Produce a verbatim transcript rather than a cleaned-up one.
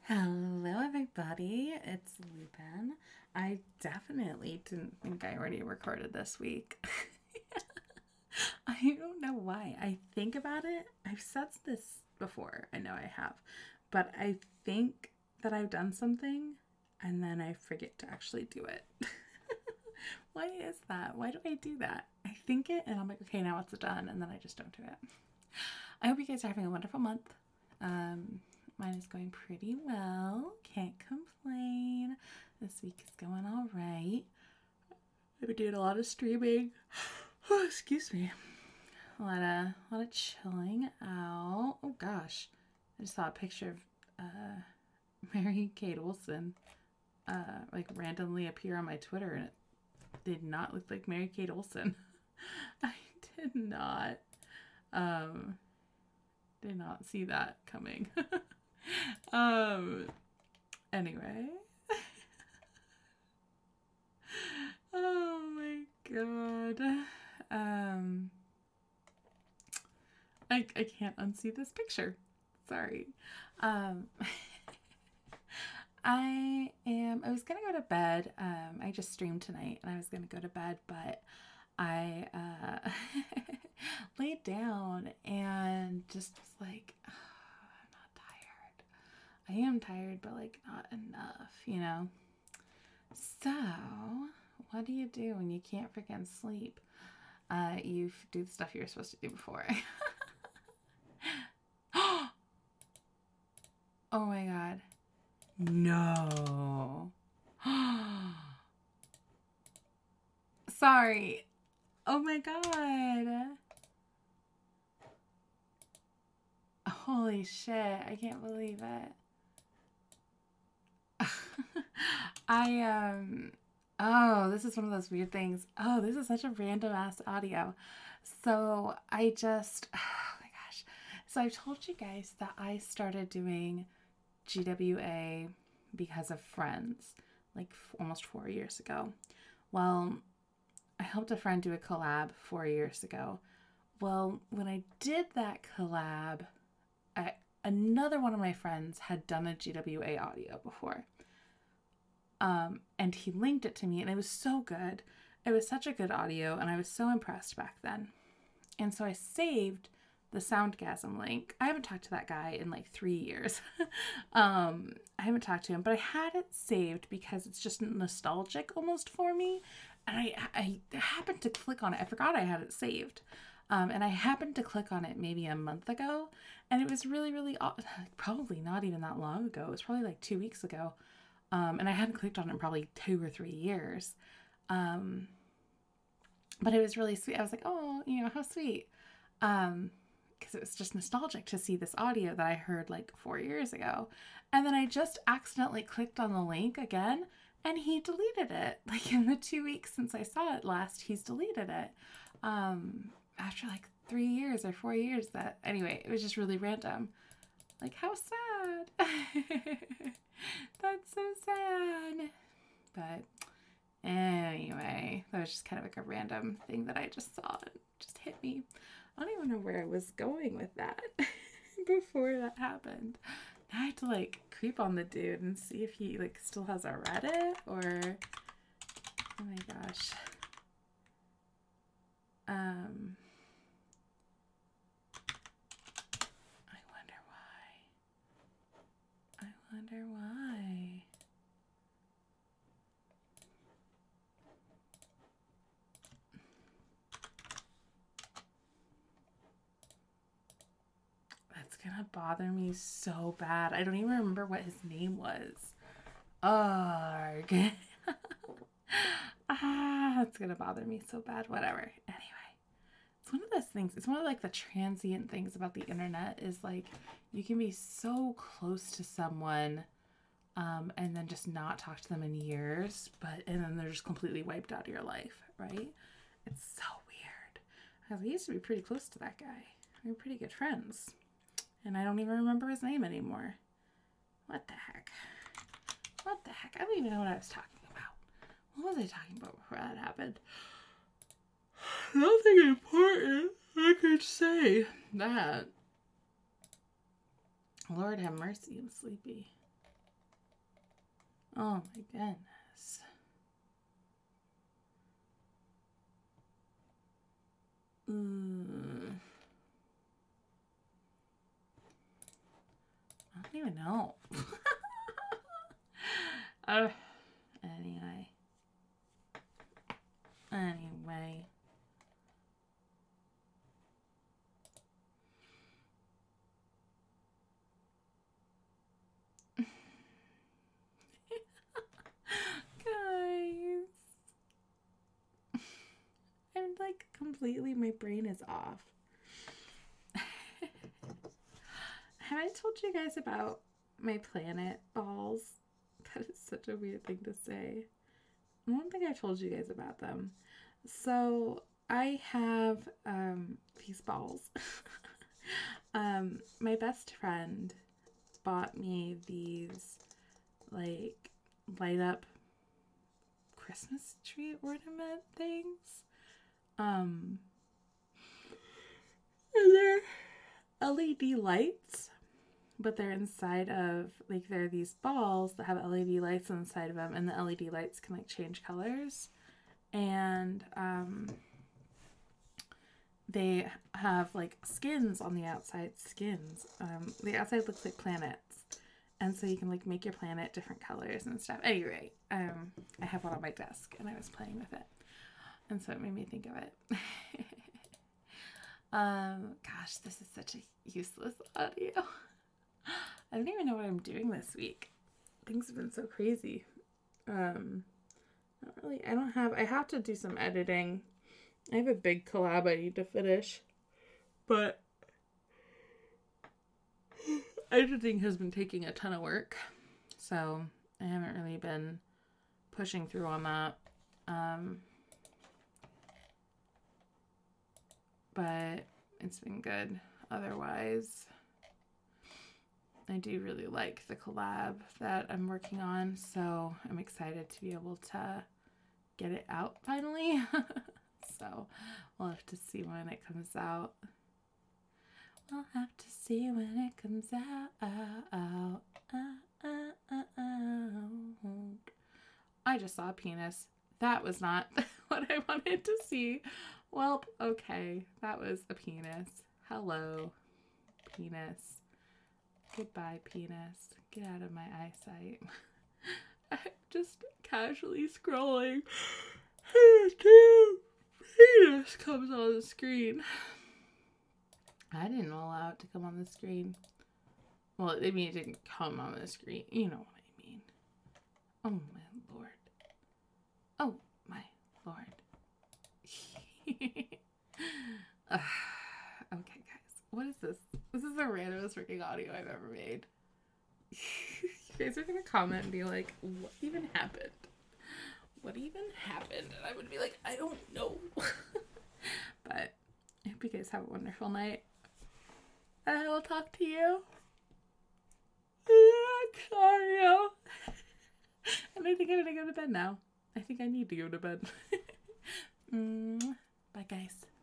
Hello, everybody. It's Lupin. I definitely didn't think I already recorded this week. I don't know why. I think about it. I've said this before. I know I have. But I think that I've done something and then I forget to actually do it. Why is that? Why do I do that? I think it and I'm like, okay, now it's done. And then I just don't do it. I hope you guys are having a wonderful month. Um... Mine is going pretty well. Can't complain. This week is going all right. I've been doing a lot of streaming. Oh, excuse me. A lot of, a lot of chilling out. Oh gosh, I just saw a picture of uh, Mary-Kate Olsen, uh, like randomly appear on my Twitter, and it did not look like Mary-Kate Olsen. I did not, um, did not see that coming. Um, anyway. Oh my god. Um, I, I can't unsee this picture. Sorry. Um, I am, I was gonna go to bed. Um, I just streamed tonight and I was gonna go to bed, but I, uh, laid down and just was like, I am tired, but like not enough, you know? So, what do you do when you can't freaking sleep? Uh, you do the stuff you were supposed to do before. Oh my god. No. Sorry. Oh my god. Holy shit. I can't believe it. I, um, oh, this is one of those weird things. Oh, this is such a random ass audio. So I just, oh my gosh. So I've told you guys that I started doing G W A because of friends, like f- almost four years ago. Well, I helped a friend do a collab four years ago. Well, when I did that collab, I, another one of my friends had done a G W A audio before. Um, and he linked it to me and it was so good. It was such a good audio and I was so impressed back then. And so I saved the Soundgasm link. I haven't talked to that guy in like three years. um, I haven't talked to him, but I had it saved because it's just nostalgic almost for me. And I, I happened to click on it. I forgot I had it saved. Um, and I happened to click on it maybe a month ago. And it was really, really, probably not even that long ago. It was probably like two weeks ago. Um, and I hadn't clicked on it in probably two or three years. Um, but it was really sweet. I was like, oh, you know, how sweet. Um, because it was just nostalgic to see this audio that I heard like four years ago. And then I just accidentally clicked on the link again and he deleted it. Like in the two weeks since I saw it last, he's deleted it. Um, after like three years or four years that, anyway, it was just really random. Like, how sad. That's so sad. But anyway, that was just kind of like a random thing that I just saw. It just hit me. I don't even know where I was going with that before that happened. Now I have to like creep on the dude and see if he like still has a Reddit or, oh my gosh. Um... wonder why. That's gonna bother me so bad. I don't even remember what his name was. Arg. Ah, it's gonna bother me so bad. Whatever. Anyway. It's one of those things. It's one of like the transient things about the internet is like you can be so close to someone um, and then just not talk to them in years, but and then they're just completely wiped out of your life, right? It's so weird. Because I used to be pretty close to that guy. We were pretty good friends. And I don't even remember his name anymore. What the heck? What the heck? I don't even know what I was talking about. What was I talking about before that happened? Nothing important. I could say that. Lord have mercy, I'm sleepy. Oh my goodness. Mm. I don't even know. uh, anyway. Anyway. Guys. I'm like completely, my brain is off. Have I told you guys about my planet balls? That is such a weird thing to say. I don't think I've told you guys about them. So I have um, these balls. um, my best friend bought me these like light up Christmas tree ornament things. Um, and they're L E D lights, but they're inside of, like, there are these balls that have L E D lights inside of them, and the L E D lights can, like, change colors. And, um, they have, like, skins on the outside. Skins. Um, the outside looks like planets. And so you can, like, make your planet different colors and stuff. Anyway, um, I have one on my desk, and I was playing with it. And so it made me think of it. um, gosh, this is such a useless audio. I don't even know what I'm doing this week. Things have been so crazy. Um, not really, I don't have, I have to do some editing. I have a big collab I need to finish. But editing has been taking a ton of work. So I haven't really been pushing through on that. Um, but it's been good otherwise. I do really like the collab that I'm working on, so I'm excited to be able to get it out finally. So we'll have to see when it comes out. We'll have to see when it comes out. I just saw a penis. That was not what I wanted to see. Well, okay, that was a penis. Hello, penis. Goodbye, penis. Get out of my eyesight. I'm just casually scrolling. Penis comes on the screen. I didn't allow it to come on the screen. Well, I mean, it didn't come on the screen. You know what I mean. Oh, my lord. Oh, my lord. uh, okay, guys. What is this? This is the randomest freaking audio I've ever made. You guys are going to comment and be like, what even happened? What even happened? And I would be like, I don't know. But I hope you guys have a wonderful night. And I will talk to you next audio. And I think I'm going to go to bed now. I think I need to go to bed. mm, bye, guys.